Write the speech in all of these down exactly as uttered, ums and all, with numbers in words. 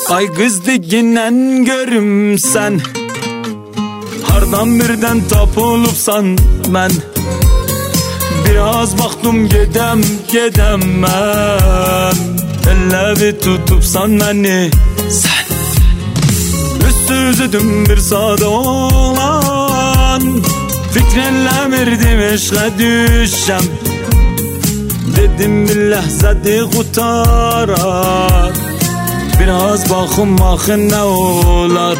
Ay kız diginden görümsen, hardan birden tapılıpsan ben. Biraz baktım gedem gedem ben. Elle bir tutupsan beni sen. Üstüzüdüm bir sade olan, fikrenle mirdim eşle düşem. Dedim bir lehzeti kurtarar, biraz bakım bakın ne olar.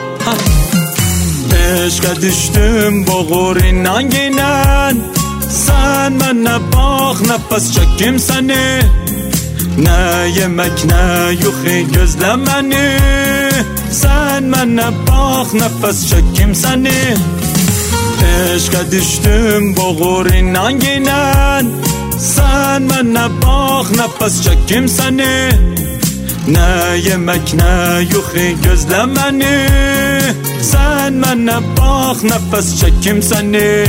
Eşke düştüm boğur inan ginen. Sen bana bak, nefes çekim seni. Ne yemek ne yuhi gözlemeni. Sen bana bak, nefes çekim seni. Eşke düştüm boğur inan ginen. Sen bana bak, nefes çekim seni. Ne yemek ne yuhi gözlemeni. Sen bana bak, nefes çekim seni.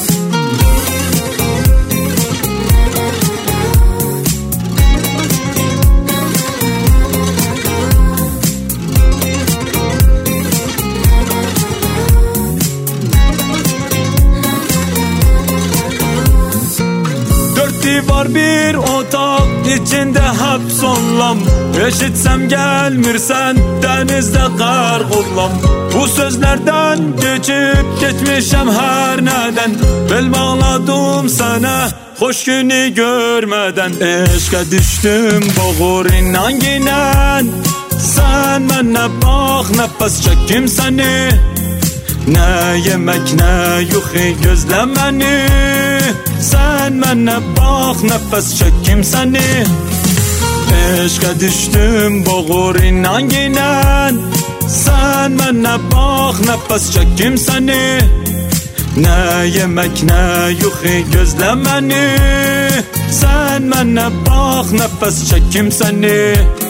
Var bir otak içinde hapsollam. Eşitsem gelmirsen denizde kargollam. Bu sözlerden geçip geçmişem her neden. Bel bağladım sana hoş günü görmeden. Eşke düştüm boğur inan ginen. Sen bana bak, nefes çekim seni. Ne yemek ne yuhi gözlemeni. Sen bana bak, nefes çekim seni. Eşke düştüm boğur inan ginen. Sen bana bak, nefes çekim seni. Ne yemek ne yuhi gözlemeni. Sen bana bak, nefes çekim seni.